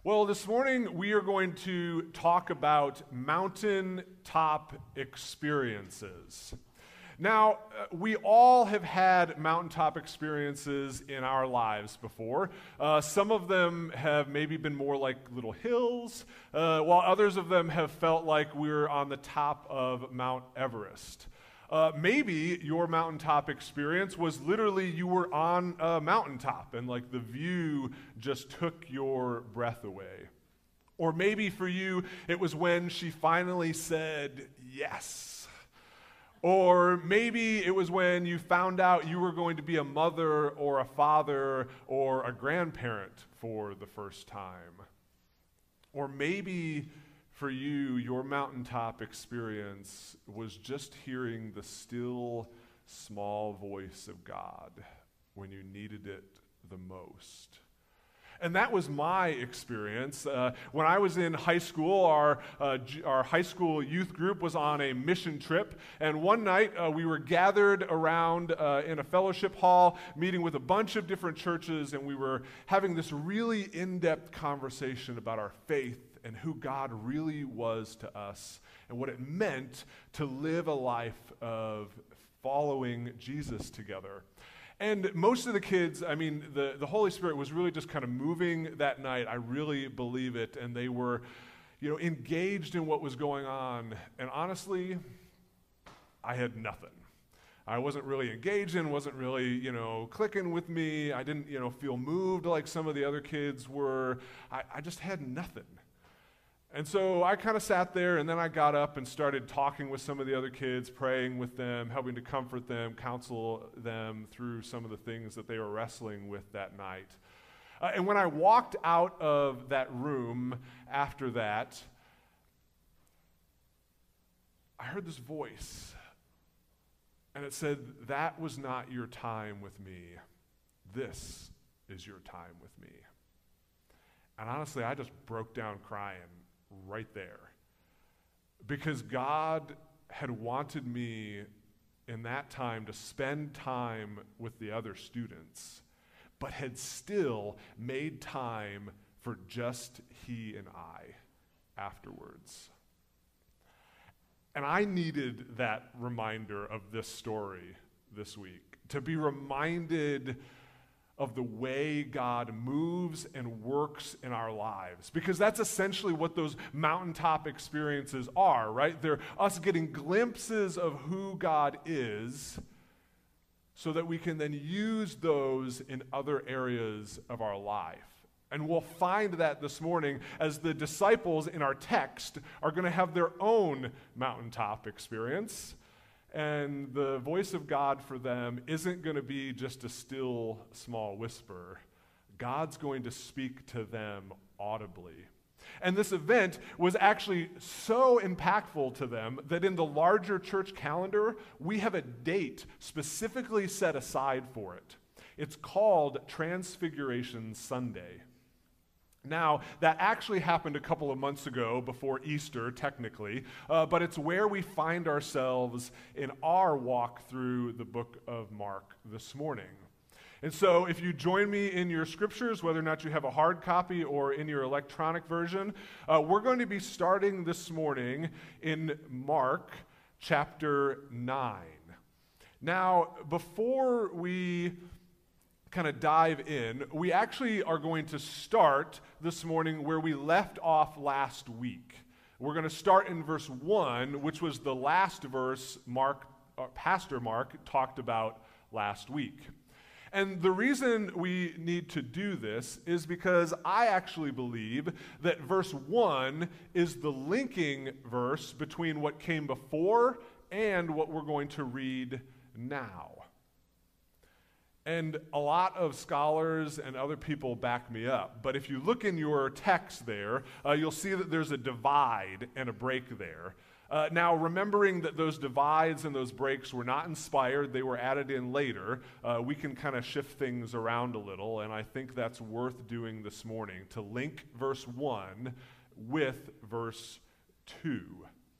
Well, this morning we are going to talk about mountaintop experiences. Now, we all have had mountaintop experiences in our lives before. Some of them have maybe been more like little hills, while others of them have felt like we're on the top of Mount Everest. Maybe your mountaintop experience was literally you were on a mountaintop and like the view just took your breath away. Or maybe for you, it was when she finally said yes. Or maybe it was when you found out you were going to be a mother or a father or a grandparent for the first time. Or maybe for you, your mountaintop experience was just hearing the still, small voice of God when you needed it the most. And that was my experience. When I was in high school, our high school youth group was on a mission trip. And one night, we were gathered around in a fellowship hall, meeting with a bunch of different churches, and we were having this really in-depth conversation about our faith and who God really was to us and what it meant to live a life of following Jesus together. And most of the kids, the Holy Spirit was really just kind of moving that night. I really believe it. And they were, engaged in what was going on. And honestly, I had nothing. I wasn't really engaged in, wasn't really, clicking with me. I didn't, feel moved like some of the other kids were. I just had nothing. And so I kind of sat there, and then I got up and started talking with some of the other kids, praying with them, helping to comfort them, counsel them through some of the things that they were wrestling with that night. And when I walked out of that room after that, I heard this voice, and it said, "That was not your time with me. This is your time with me." And honestly, I just broke down crying right there, because God had wanted me in that time to spend time with the other students, but had still made time for just he and I afterwards. And I needed that reminder of this story this week, to be reminded of the way God moves and works in our lives. Because that's essentially what those mountaintop experiences are, right? They're us getting glimpses of who God is so that we can then use those in other areas of our life. And we'll find that this morning as the disciples in our text are going to have their own mountaintop experience. And the voice of God for them isn't going to be just a still, small whisper. God's going to speak to them audibly. And this event was actually so impactful to them that in the larger church calendar, we have a date specifically set aside for it. It's called Transfiguration Sunday. Now, that actually happened a couple of months ago before Easter, technically, but it's where we find ourselves in our walk through the book of Mark this morning. And so if you join me in your scriptures, whether or not you have a hard copy or in your electronic version, we're going to be starting this morning in Mark chapter 9. Now, before we kind of dive in, we actually are going to start this morning where we left off last week. We're going to start in verse 1, which was the last verse Pastor Mark talked about last week. And the reason we need to do this is because I actually believe that verse 1 is the linking verse between what came before and what we're going to read now. And a lot of scholars and other people back me up. But if you look in your text there, you'll see that there's a divide and a break there. Now, remembering that those divides and those breaks were not inspired, they were added in later, we can kind of shift things around a little, and I think that's worth doing this morning, to link verse 1 with verse 2.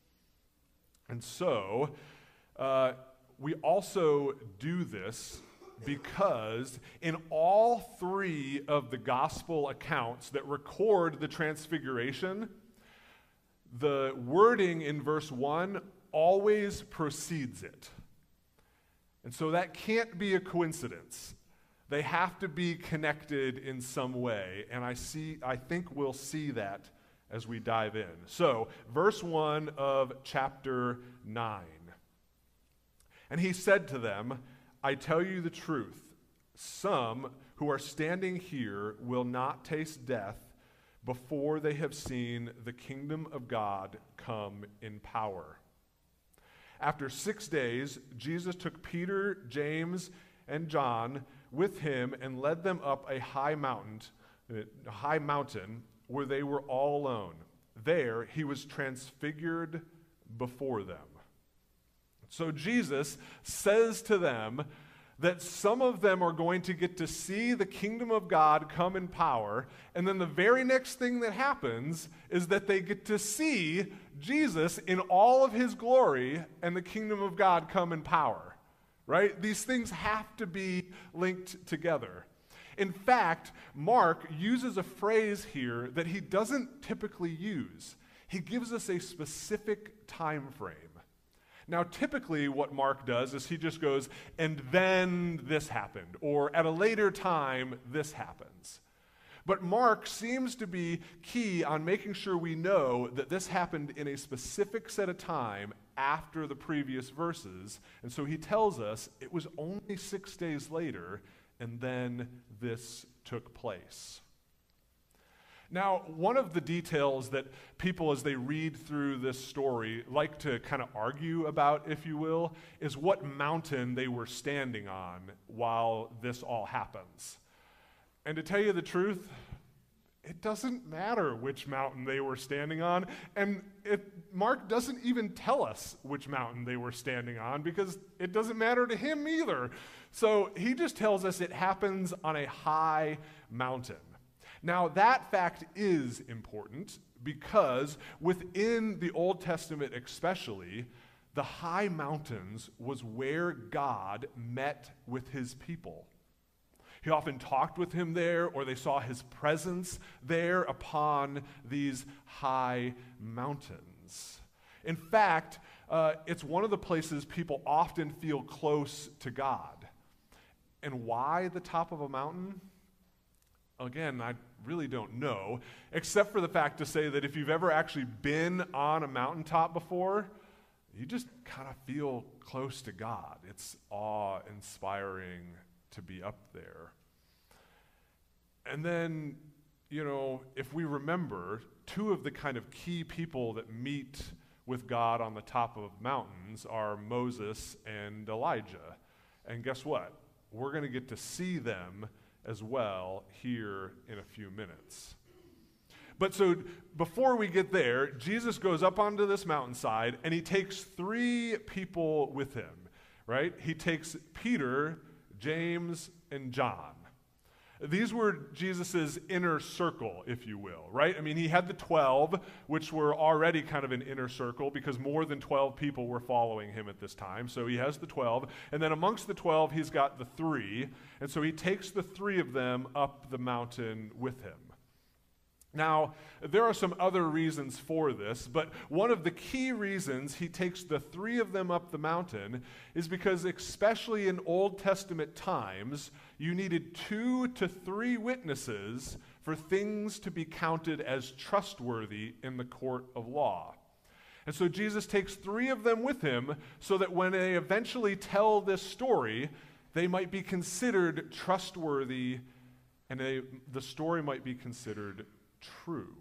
And so, we also do this Because in all three of the gospel accounts that record the transfiguration, the wording in verse 1 always precedes it. And so that can't be a coincidence. They have to be connected in some way, and I think we'll see that as we dive in. So, verse 1 of chapter 9. And he said to them, I tell you the truth, some who are standing here will not taste death before they have seen the kingdom of God come in power. After 6 days, Jesus took Peter, James, and John with him and led them up a high mountain where they were all alone. There he was transfigured before them. So Jesus says to them that some of them are going to get to see the kingdom of God come in power, and then the very next thing that happens is that they get to see Jesus in all of his glory and the kingdom of God come in power, right? These things have to be linked together. In fact, Mark uses a phrase here that he doesn't typically use. He gives us a specific time frame. Now, typically what Mark does is he just goes, and then this happened, or at a later time, this happens. But Mark seems to be key on making sure we know that this happened in a specific set of time after the previous verses, and so he tells us it was only 6 days later, and then this took place. Now, one of the details that people, as they read through this story, like to kind of argue about, if you will, is what mountain they were standing on while this all happens. And to tell you the truth, it doesn't matter which mountain they were standing on, and Mark doesn't even tell us which mountain they were standing on because it doesn't matter to him either. So he just tells us it happens on a high mountain. Now, that fact is important because within the Old Testament especially, the high mountains was where God met with his people. He often talked with him there, or they saw his presence there upon these high mountains. In fact, it's one of the places people often feel close to God. And why the top of a mountain? Again, I really don't know, except for the fact to say that if you've ever actually been on a mountaintop before, you just kind of feel close to God. It's awe-inspiring to be up there. And then, if we remember, two of the kind of key people that meet with God on the top of mountains are Moses and Elijah. And guess what? We're going to get to see them as well here in a few minutes. But so before we get there, Jesus goes up onto this mountainside and he takes 3 people with him, right? He takes Peter, James, and John. These were Jesus' inner circle, if you will, right? I mean, he had the 12, which were already kind of an inner circle because more than 12 people were following him at this time. So he has the 12. And then amongst the 12, he's got the 3. And so he takes the 3 of them up the mountain with him. Now, there are some other reasons for this, but one of the key reasons he takes the 3 of them up the mountain is because, especially in Old Testament times, you needed 2 to 3 witnesses for things to be counted as trustworthy in the court of law. And so Jesus takes 3 of them with him so that when they eventually tell this story, they might be considered trustworthy and the story might be considered true.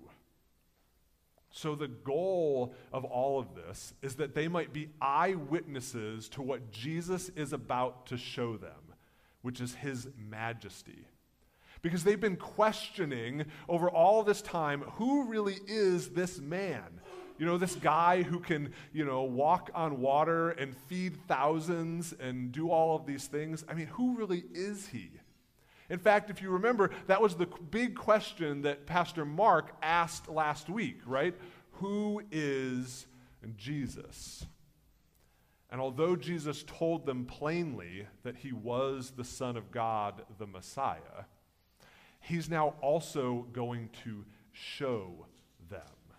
So the goal of all of this is that they might be eyewitnesses to what Jesus is about to show them, which is his majesty. Because they've been questioning over all this time, who really is this man? This guy who can, walk on water and feed thousands and do all of these things. I mean, who really is he? In fact, if you remember, that was the big question that Pastor Mark asked last week, right? Who is Jesus? And although Jesus told them plainly that he was the Son of God, the Messiah, he's now also going to show them.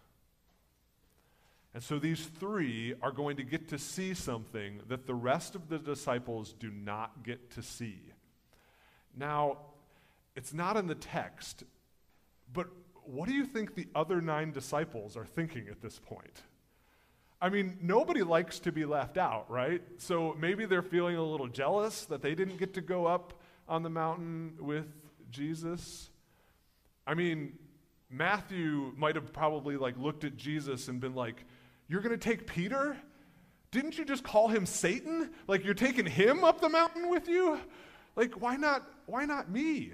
And so these three are going to get to see something that the rest of the disciples do not get to see. Now, it's not in the text, but what do you think the other 9 disciples are thinking at this point? I mean, nobody likes to be left out, right? So maybe they're feeling a little jealous that they didn't get to go up on the mountain with Jesus. I mean, Matthew might have probably looked at Jesus and been like, "You're going to take Peter? Didn't you just call him Satan? You're taking him up the mountain with you? Why not me?"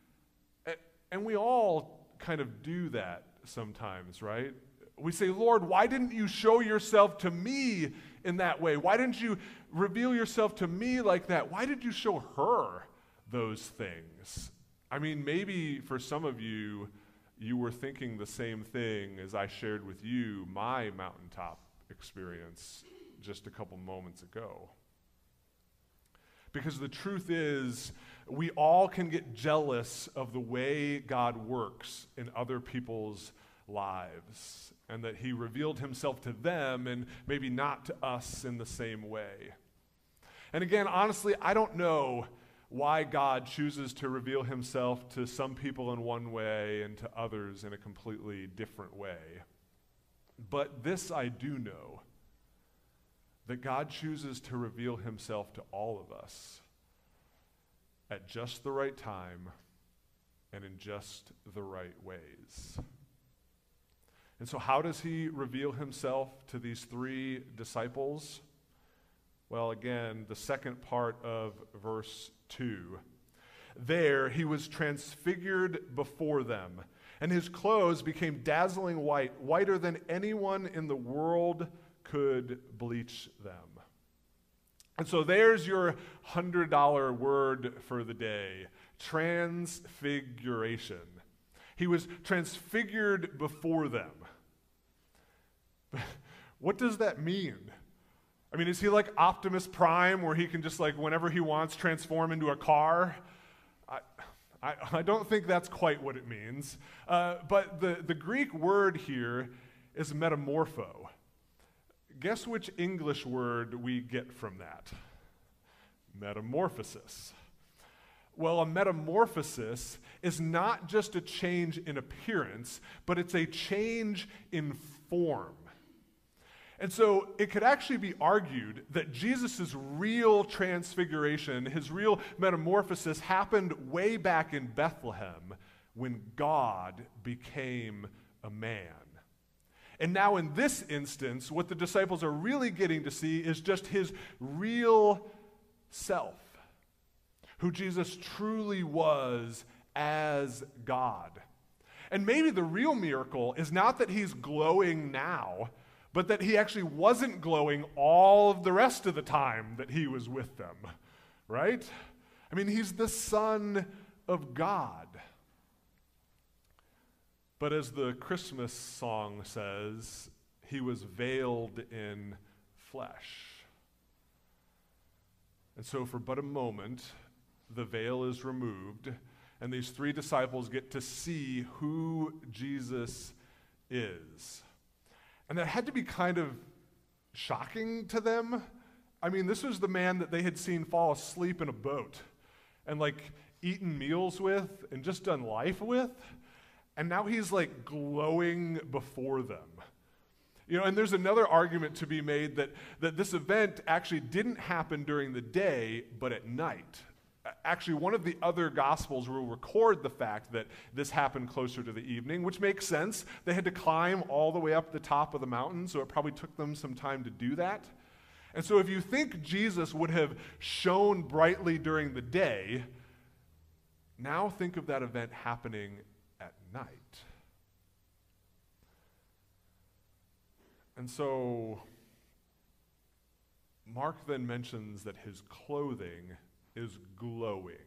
And we all kind of do that sometimes, right? We say, "Lord, why didn't you show yourself to me in that way? Why didn't you reveal yourself to me like that? Why did you show her those things?" I mean, maybe for some of you, you were thinking the same thing as I shared with you my mountaintop experience just a couple moments ago. Because the truth is, we all can get jealous of the way God works in other people's lives, and that he revealed himself to them and maybe not to us in the same way. And again, honestly, I don't know why God chooses to reveal himself to some people in one way and to others in a completely different way. But this I do know, that God chooses to reveal himself to all of us at just the right time and in just the right ways. And so how does he reveal himself to these 3 disciples? Well, again, the second part of verse 2. There he was transfigured before them, and his clothes became dazzling white, whiter than anyone in the world could bleach them. And so there's your $100 word for the day: transfiguration. He was transfigured before them. What does that mean? I mean, is he like Optimus Prime, where he can just whenever he wants transform into a car? I don't think that's quite what it means. But the Greek word here is metamorpho. Guess which English word we get from that? Metamorphosis. Well, a metamorphosis is not just a change in appearance, but it's a change in form. And so it could actually be argued that Jesus' real transfiguration, his real metamorphosis, happened way back in Bethlehem when God became a man. And now in this instance, what the disciples are really getting to see is just his real self, who Jesus truly was as God. And maybe the real miracle is not that he's glowing now, but that he actually wasn't glowing all of the rest of the time that he was with them, right? I mean, he's the Son of God. But as the Christmas song says, he was veiled in flesh. And so for but a moment, the veil is removed, and these 3 disciples get to see who Jesus is. And that had to be kind of shocking to them. I mean, this was the man that they had seen fall asleep in a boat and eaten meals with and just done life with. And now he's glowing before them. And there's another argument to be made that this event actually didn't happen during the day, but at night. Actually, one of the other Gospels will record the fact that this happened closer to the evening, which makes sense. They had to climb all the way up the top of the mountain, so it probably took them some time to do that. And so if you think Jesus would have shone brightly during the day, now think of that event happening at night. And so Mark then mentions that his clothing is glowing.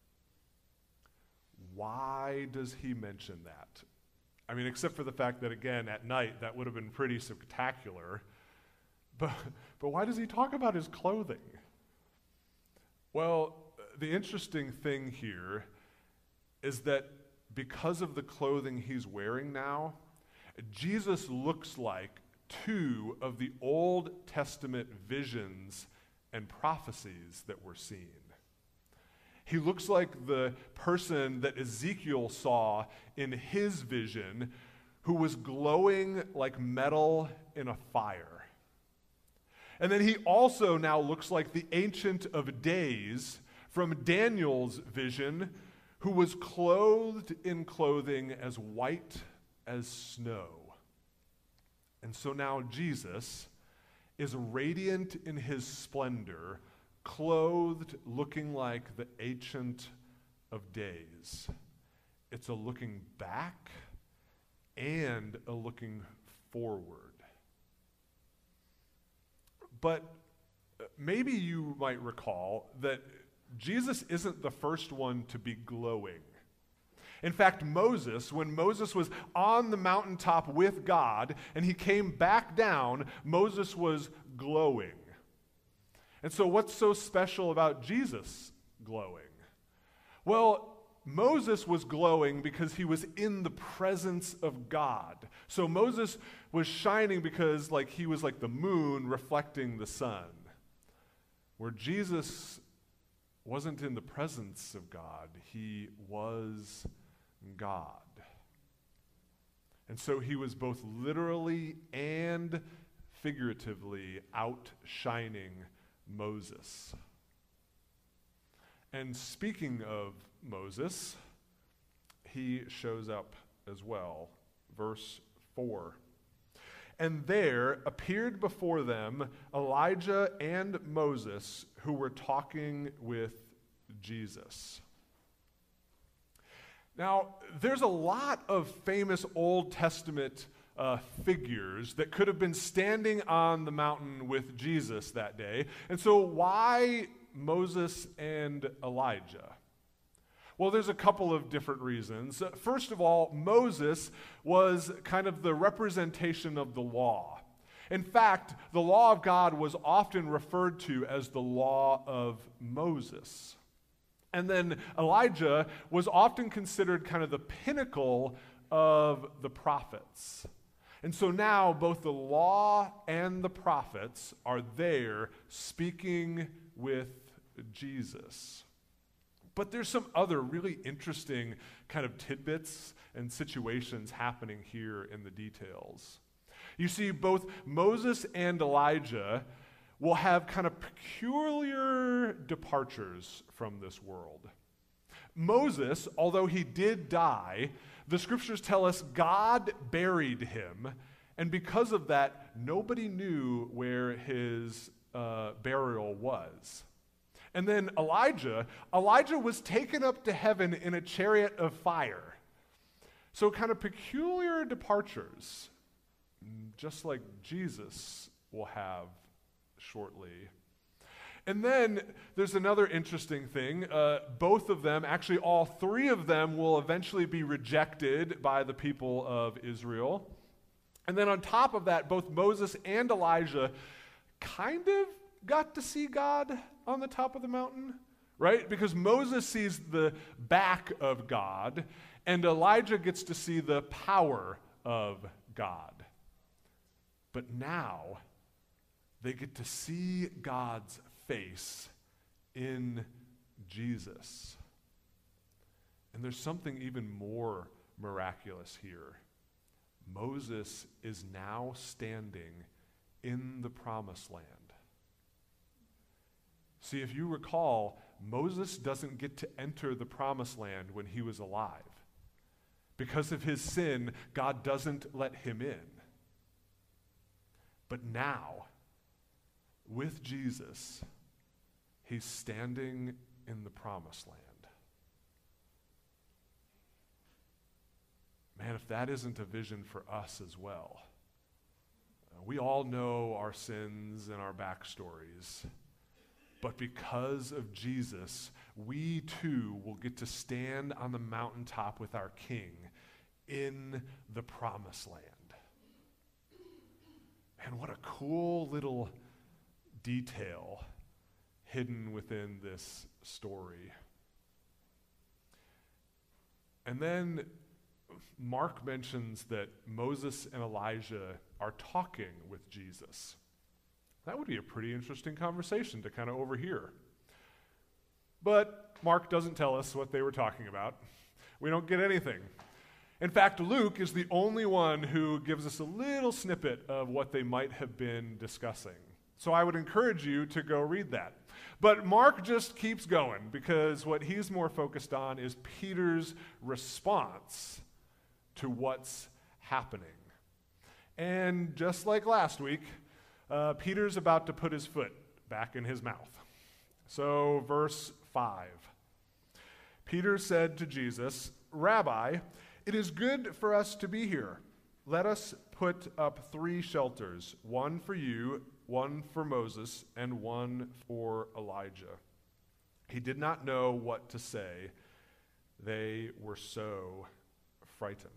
Why does he mention that? I mean, except for the fact that, again, at night, that would have been pretty spectacular. But, but why does he talk about his clothing? Well, the interesting thing here is that because of the clothing he's wearing now, Jesus looks like two of the Old Testament visions and prophecies that we're seeing. He looks like the person that Ezekiel saw in his vision, who was glowing like metal in a fire. And then he also now looks like the Ancient of Days from Daniel's vision, who was clothed in clothing as white as snow. And so now Jesus is radiant in his splendor, clothed looking like the Ancient of Days. It's a looking back and a looking forward. But maybe you might recall that Jesus isn't the first one to be glowing. In fact, Moses, when Moses was on the mountaintop with God and he came back down, Moses was glowing. And so what's so special about Jesus glowing? Well, Moses was glowing because he was in the presence of God. So Moses was shining because he was like the moon reflecting the sun. Where Jesus wasn't in the presence of God, he was God. And so he was both literally and figuratively outshining Moses. And speaking of Moses, he shows up as well. Verse 4. And there appeared before them Elijah and Moses, who were talking with Jesus. Now, there's a lot of famous Old Testament figures that could have been standing on the mountain with Jesus that day. And so why Moses and Elijah? Well, there's a couple of different reasons. First of all, Moses was kind of the representation of the law. In fact, the law of God was often referred to as the law of Moses. And then Elijah was often considered kind of the pinnacle of the prophets. And so now both the law and the prophets are there speaking with Jesus. But there's some other really interesting kind of tidbits and situations happening here in the details. You see, both Moses and Elijah will have kind of peculiar departures from this world. Moses, although he did die, the scriptures tell us God buried him, and because of that, nobody knew where his burial was. And then Elijah was taken up to heaven in a chariot of fire. So kind of peculiar departures, just like Jesus will have shortly. And then there's another interesting thing. Both of them, actually all three of them, will eventually be rejected by the people of Israel. And then on top of that, both Moses and Elijah kind of got to see God on the top of the mountain, right? Because Moses sees the back of God, and Elijah gets to see the power of God. But now, they get to see God's face in Jesus. And there's something even more miraculous here. Moses is now standing in the promised land. See, if you recall, Moses doesn't get to enter the promised land when he was alive. Because of his sin, God doesn't let him in. But now, with Jesus, he's standing in the promised land. Man, if that isn't a vision for us as well. We all know our sins and our backstories. But because of Jesus, we too will get to stand on the mountaintop with our King in the promised land. And what a cool little detail hidden within this story. And then Mark mentions that Moses and Elijah are talking with Jesus. That would be a pretty interesting conversation to kind of overhear. But Mark doesn't tell us what they were talking about. We don't get anything. In fact, Luke is the only one who gives us a little snippet of what they might have been discussing. So I would encourage you to go read that. But Mark just keeps going because what he's more focused on is Peter's response to what's happening. And just like last week, Peter's about to put his foot back in his mouth. So verse 5. Peter said to Jesus, "Rabbi, it is good for us to be here. Let us put up 3 shelters, one for you, one for Moses, and one for Elijah." He did not know what to say. They were so frightened.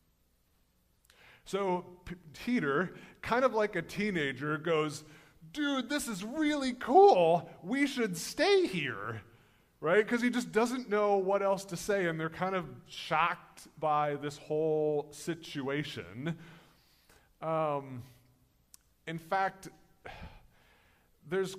So Peter, kind of like a teenager, goes, "Dude, this is really cool. We should stay here." Right? Because he just doesn't know what else to say, and they're kind of shocked by this whole situation. In fact, there's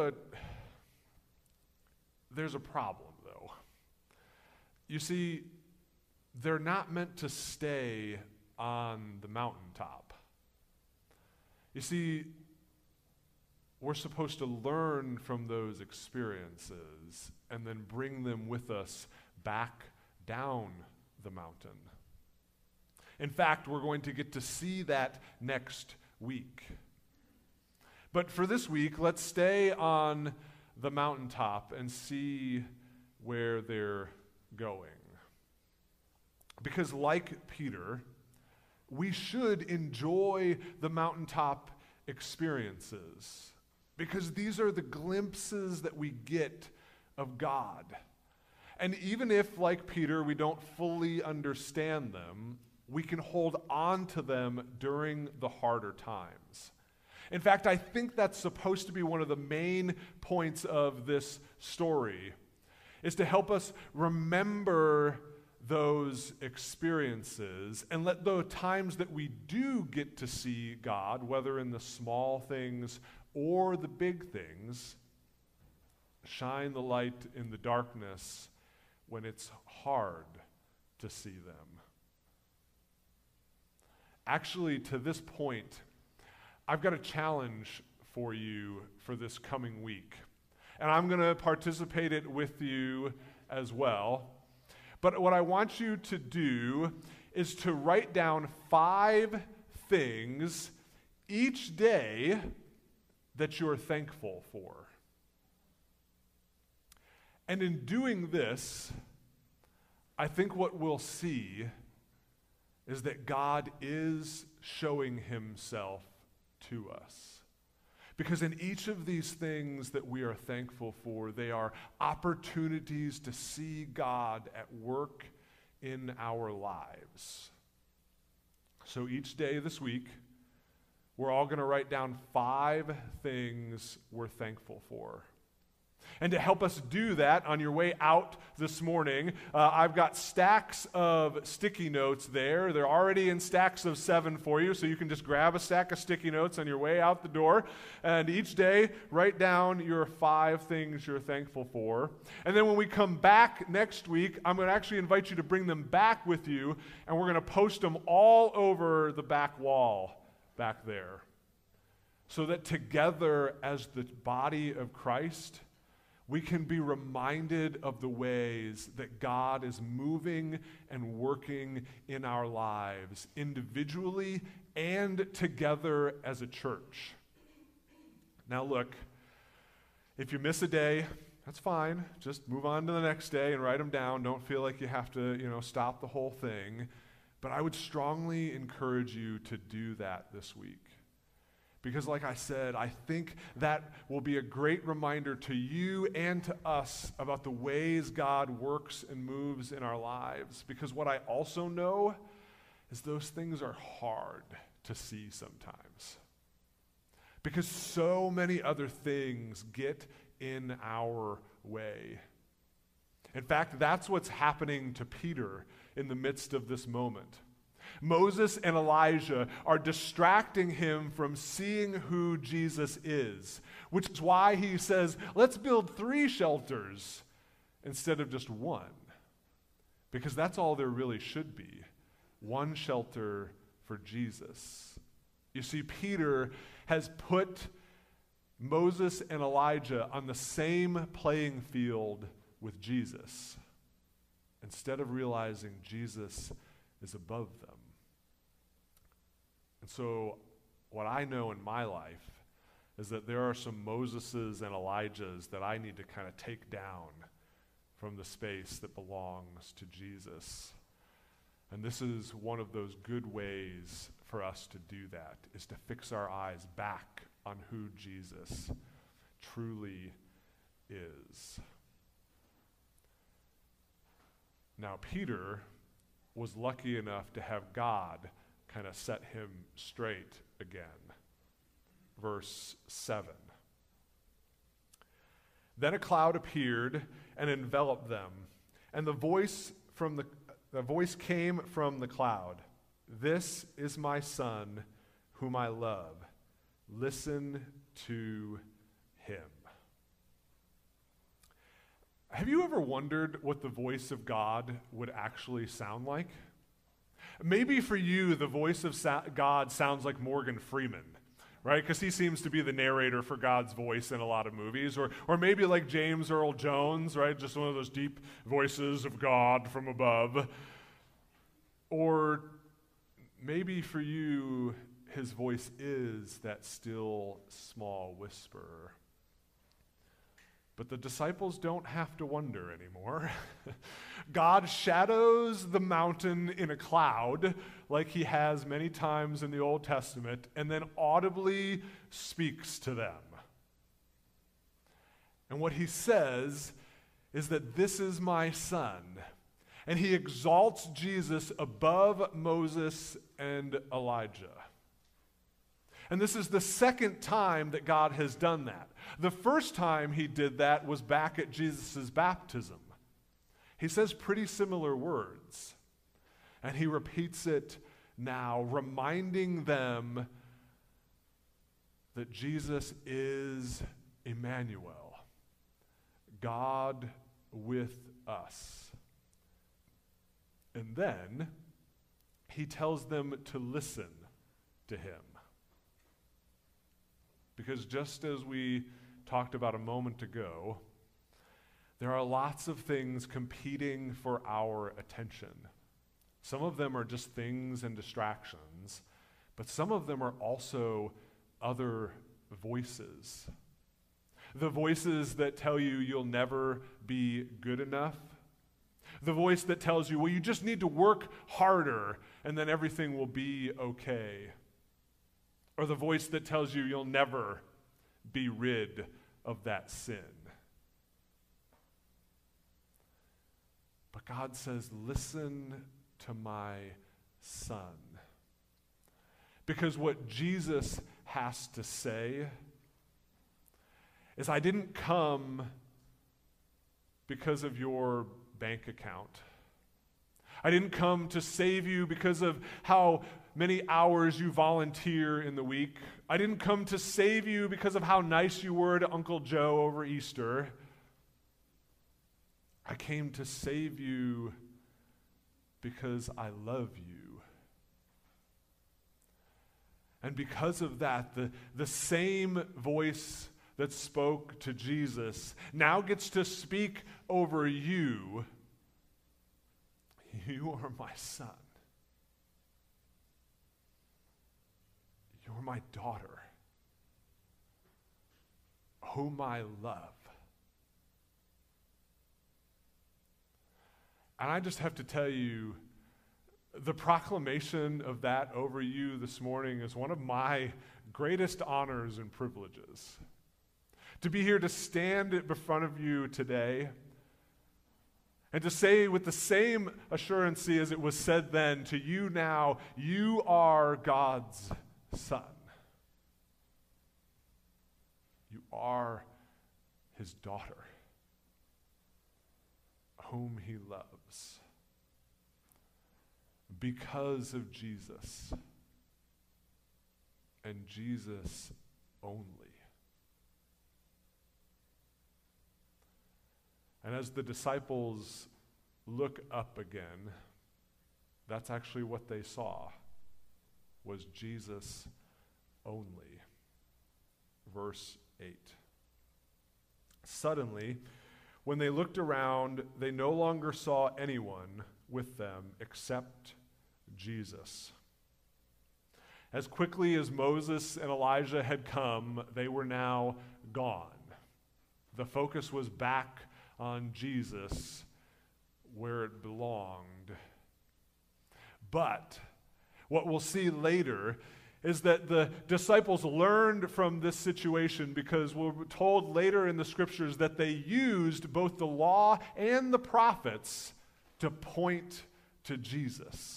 a problem, though. You see, they're not meant to stay on the mountaintop. You see, we're supposed to learn from those experiences and then bring them with us back down the mountain. In fact, we're going to get to see that next week. But for this week, let's stay on the mountaintop and see where they're going. Because like Peter, we should enjoy the mountaintop experiences. Because these are the glimpses that we get of God. And even if, like Peter, we don't fully understand them, we can hold on to them during the harder times. In fact, I think that's supposed to be one of the main points of this story, is to help us remember those experiences and let the times that we do get to see God, whether in the small things or the big things, shine the light in the darkness when it's hard to see them. Actually, to this point, I've got a challenge for you for this coming week. And I'm going to participate it with you as well. But what I want you to do is to write down 5 things each day that you're thankful for. And in doing this, I think what we'll see is that God is showing himself to us. Because in each of these things that we are thankful for, they are opportunities to see God at work in our lives. So each day this week, we're all going to write down 5 things we're thankful for. And to help us do that, on your way out this morning, I've got stacks of sticky notes there. They're already in stacks of 7 for you, so you can just grab a stack of sticky notes on your way out the door. And each day, write down your 5 things you're thankful for. And then when we come back next week, I'm going to actually invite you to bring them back with you, and we're going to post them all over the back wall back there. So that together as the body of Christ, we can be reminded of the ways that God is moving and working in our lives, individually and together as a church. Now look, if you miss a day, that's fine. Just move on to the next day and write them down. Don't feel like you have to, stop the whole thing. But I would strongly encourage you to do that this week. Because like I said, I think that will be a great reminder to you and to us about the ways God works and moves in our lives. Because what I also know is those things are hard to see sometimes. because so many other things get in our way. In fact, that's what's happening to Peter in the midst of this moment. Moses and Elijah are distracting him from seeing who Jesus is, which is why he says, let's build 3 shelters instead of just one. Because that's all there really should be. One shelter for Jesus. You see, Peter has put Moses and Elijah on the same playing field with Jesus, instead of realizing Jesus is above them. And so, what I know in my life is that there are some Moseses and Elijahs that I need to kind of take down from the space that belongs to Jesus. And this is one of those good ways for us to do that, is to fix our eyes back on who Jesus truly is. Now, Peter was lucky enough to have God kind of set him straight again. Verse 7. Then a cloud appeared and enveloped them, and the voice came from the cloud. This is my son, whom I love. Listen to him. Have you ever wondered what the voice of God would actually sound like? Maybe for you, the voice of God sounds like Morgan Freeman, right? Because he seems to be the narrator for God's voice in a lot of movies. Or maybe like James Earl Jones, right? Just one of those deep voices of God from above. Or maybe for you, his voice is that still small whisper. But the disciples don't have to wonder anymore. God shadows the mountain in a cloud, like he has many times in the Old Testament, and then audibly speaks to them. And what he says is that this is my son. And he exalts Jesus above Moses and Elijah. And this is the second time that God has done that. The first time he did that was back at Jesus' baptism. He says pretty similar words. And he repeats it now, reminding them that Jesus is Emmanuel, God with us. And then he tells them to listen to him. Because just as we talked about a moment ago, there are lots of things competing for our attention. Some of them are just things and distractions, but some of them are also other voices. The voices that tell you you'll never be good enough. The voice that tells you, well, you just need to work harder and then everything will be okay. Or the voice that tells you you'll never be rid of that sin. But God says, listen to my son. Because what Jesus has to say is, I didn't come because of your bank account. I didn't come to save you because of how many hours you volunteer in the week. I didn't come to save you because of how nice you were to Uncle Joe over Easter. I came to save you because I love you. And because of that, the same voice that spoke to Jesus now gets to speak over you. You are my son. You're my daughter, whom I love. And I just have to tell you, the proclamation of that over you this morning is one of my greatest honors and privileges. To be here to stand in front of you today and to say with the same assurancy as it was said then to you now, you are God's son. are his daughter, whom he loves, because of Jesus, and Jesus only. And as the disciples look up again, that's actually what they saw, was Jesus only. Verse 8. Suddenly, when they looked around, they no longer saw anyone with them except Jesus. As quickly as Moses and Elijah had come, they were now gone. The focus was back on Jesus, where it belonged. But what we'll see later is that the disciples learned from this situation, because we're told later in the scriptures that they used both the law and the prophets to point to Jesus.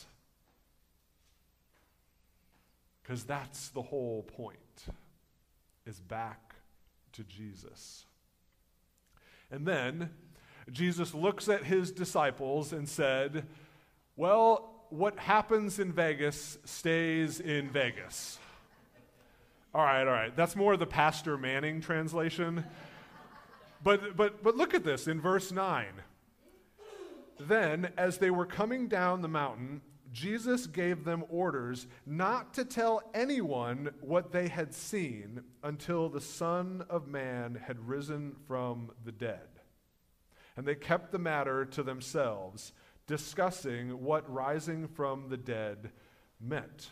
Because that's the whole point, is back to Jesus. And then Jesus looks at his disciples and said, well, what happens in Vegas stays in Vegas. All right. That's more the Pastor Manning translation. But look at this in verse 9. Then, as they were coming down the mountain, Jesus gave them orders not to tell anyone what they had seen until the Son of Man had risen from the dead. And they kept the matter to themselves, discussing what rising from the dead meant.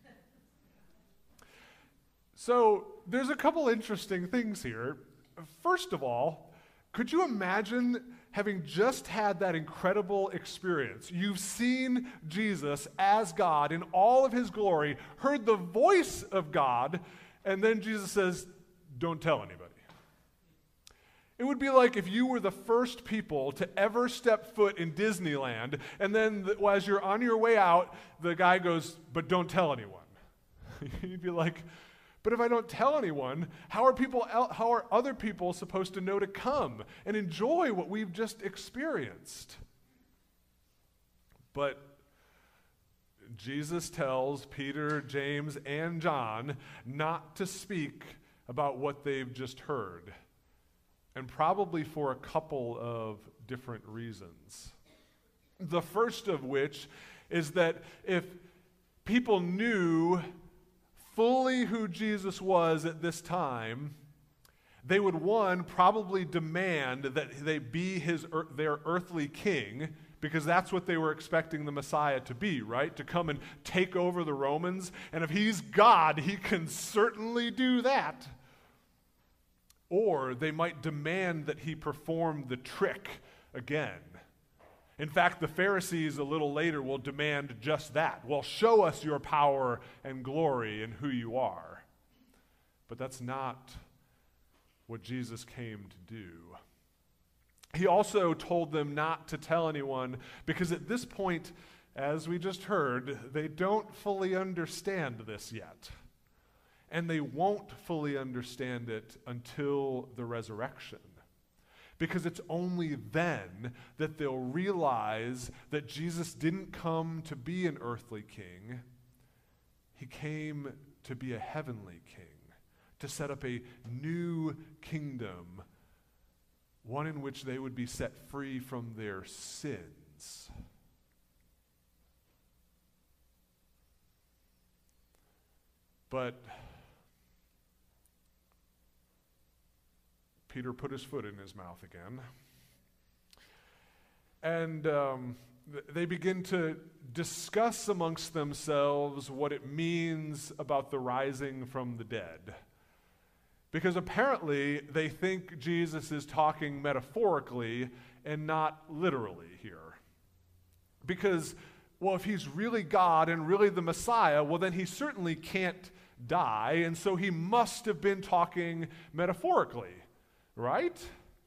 So there's a couple interesting things here. First of all, could you imagine having just had that incredible experience? You've seen Jesus as God in all of his glory, heard the voice of God, and then Jesus says, don't tell anybody. It would be like if you were the first people to ever step foot in Disneyland, and then as you're on your way out, the guy goes, but don't tell anyone. You'd be like, but if I don't tell anyone, how are other people supposed to know to come and enjoy what we've just experienced? But Jesus tells Peter, James, and John not to speak about what they've just heard, and probably for a couple of different reasons. The first of which is that if people knew fully who Jesus was at this time, they would, one, probably demand that they be their earthly king, because that's what they were expecting the Messiah to be, right? To come and take over the Romans. And if he's God, he can certainly do that. Or they might demand that he perform the trick again. In fact, the Pharisees a little later will demand just that. Well, show us your power and glory and who you are. But that's not what Jesus came to do. He also told them not to tell anyone, because at this point, as we just heard, they don't fully understand this yet. And they won't fully understand it until the resurrection. Because it's only then that they'll realize that Jesus didn't come to be an earthly king. He came to be a heavenly king, to set up a new kingdom, one in which they would be set free from their sins. But Peter put his foot in his mouth again. And they begin to discuss amongst themselves what it means about the rising from the dead. Because apparently they think Jesus is talking metaphorically and not literally here. Because, well, if he's really God and really the Messiah, well, then he certainly can't die, and so he must have been talking metaphorically. Right?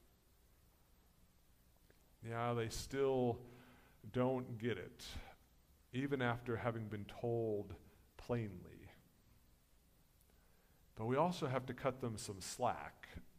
Yeah, they still don't get it, even after having been told plainly. But we also have to cut them some slack,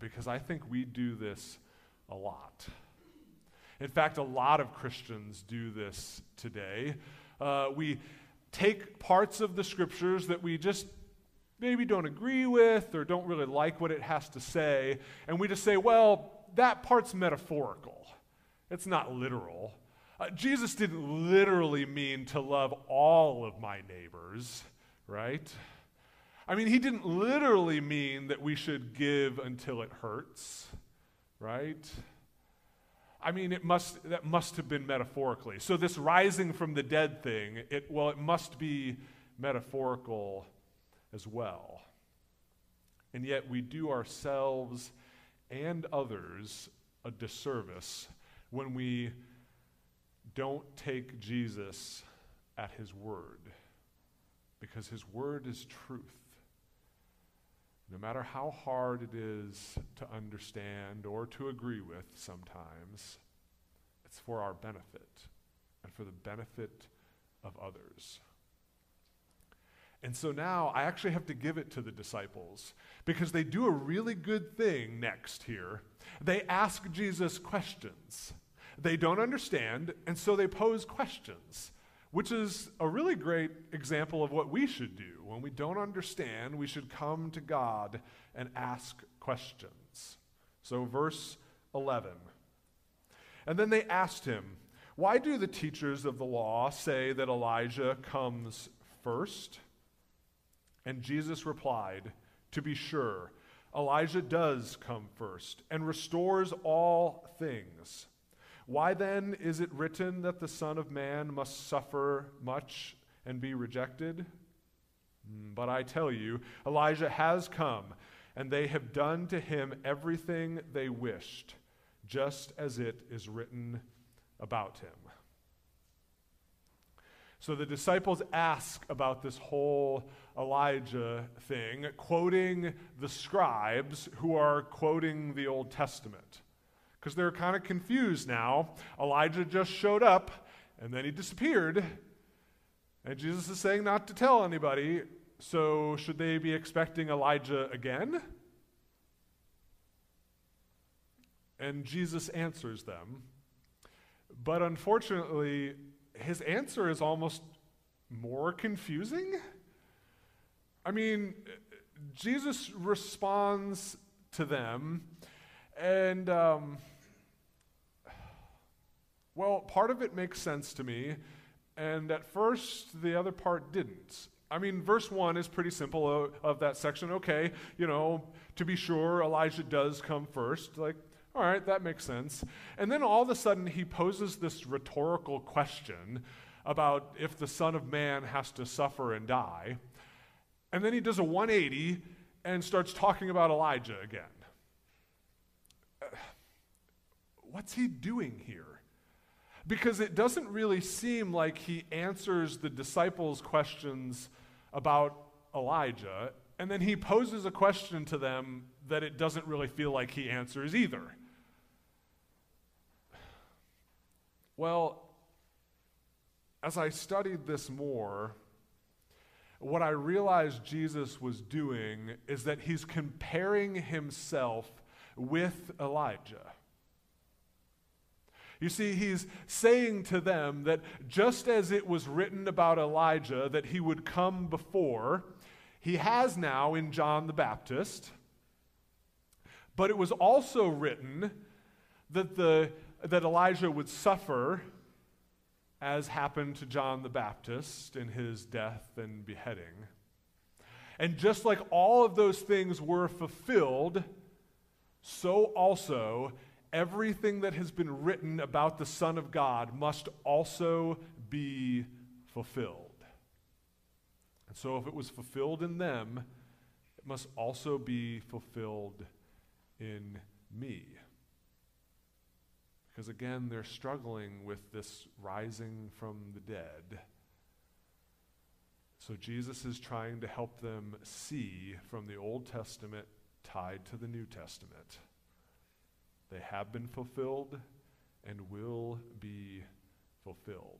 because I think we do this a lot. In fact, a lot of Christians do this today. We take parts of the scriptures that we just maybe don't agree with or don't really like what it has to say, and we just say, well, that part's metaphorical. It's not literal. Jesus didn't literally mean to love all of my neighbors, right? I mean, he didn't literally mean that we should give until it hurts, right? I mean, that must have been metaphorically. So this rising from the dead thing, it must be metaphorical as well. And yet we do ourselves and others a disservice when we don't take Jesus at his word, because his word is truth. No matter how hard it is to understand or to agree with sometimes, it's for our benefit and for the benefit of others. And so now I actually have to give it to the disciples because they do a really good thing next here. They ask Jesus questions. They don't understand, and so they pose questions, which is a really great example of what we should do. When we don't understand, we should come to God and ask questions. So verse 11. And then they asked him, "Why do the teachers of the law say that Elijah comes first?" And Jesus replied, "To be sure, Elijah does come first and restores all things. Why then is it written that the Son of Man must suffer much and be rejected? But I tell you, Elijah has come, and they have done to him everything they wished, just as it is written about him." So the disciples ask about this whole Elijah thing, quoting the scribes who are quoting the Old Testament, because they're kind of confused now. Elijah just showed up, and then he disappeared, and Jesus is saying not to tell anybody, so should they be expecting Elijah again? And Jesus answers them, but unfortunately, his answer is almost more confusing. I mean, Jesus responds to them, and, part of it makes sense to me, and at first, the other part didn't. I mean, verse 1 is pretty simple of that section. Okay, to be sure, Elijah does come first. Like, all right, that makes sense. And then all of a sudden, he poses this rhetorical question about if the Son of Man has to suffer and die. And then he does a 180 and starts talking about Elijah again. What's he doing here? Because it doesn't really seem like he answers the disciples' questions about Elijah, and then he poses a question to them that it doesn't really feel like he answers either. Well, as I studied this more, what I realized Jesus was doing is that he's comparing himself with Elijah. You see, he's saying to them that just as it was written about Elijah that he would come before, he has now in John the Baptist, but it was also written that Elijah would suffer, as happened to John the Baptist in his death and beheading. And just like all of those things were fulfilled, so also everything that has been written about the Son of God must also be fulfilled. And so if it was fulfilled in them, it must also be fulfilled in me. Because again, they're struggling with this rising from the dead. So Jesus is trying to help them see from the Old Testament tied to the New Testament. They have been fulfilled and will be fulfilled.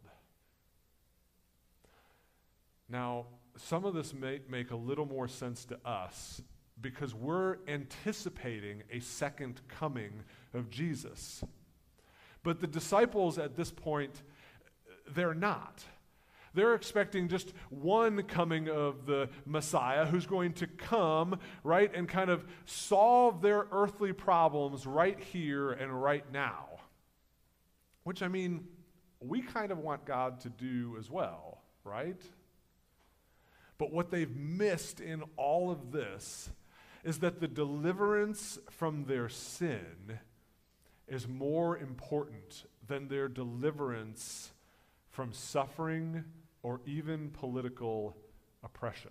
Now, some of this may make a little more sense to us because we're anticipating a second coming of Jesus. But the disciples at this point, they're not. They're expecting just one coming of the Messiah who's going to come, right, and kind of solve their earthly problems right here and right now. Which, I mean, we kind of want God to do as well, right? But what they've missed in all of this is that the deliverance from their sin is more important than their deliverance from suffering or even political oppression.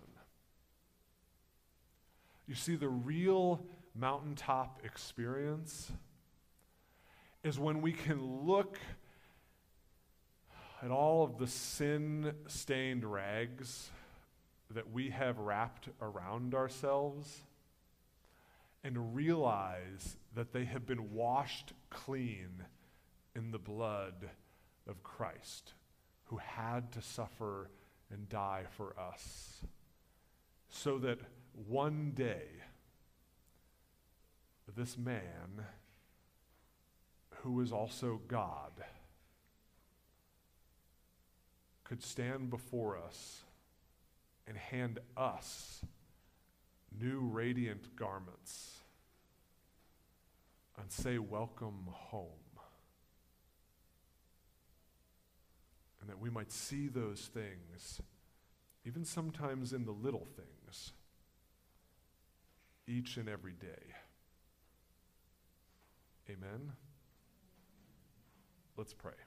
You see, the real mountaintop experience is when we can look at all of the sin-stained rags that we have wrapped around ourselves and realize that they have been washed clean in the blood of Christ, who had to suffer and die for us, so that one day this man, who is also God, could stand before us and hand us new radiant garments and say, "Welcome home." And that we might see those things, even sometimes in the little things, each and every day. Amen? Let's pray.